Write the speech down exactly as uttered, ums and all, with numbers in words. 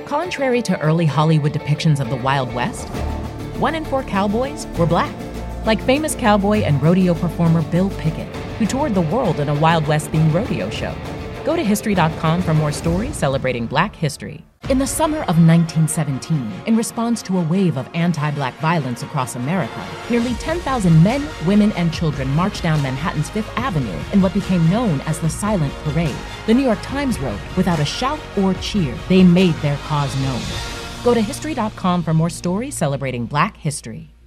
Contrary to early Hollywood depictions of the Wild West, one in four cowboys were black, like famous cowboy and rodeo performer Bill Pickett, who toured the world in a Wild West-themed rodeo show. Go to history dot com for more stories celebrating Black history. In the summer of nineteen seventeen, in response to a wave of anti-Black violence across America, nearly ten thousand men, women, and children marched down Manhattan's Fifth Avenue in what became known as the Silent Parade. The New York Times wrote, "Without a shout or cheer, they made their cause known." Go to history dot com for more stories celebrating Black history.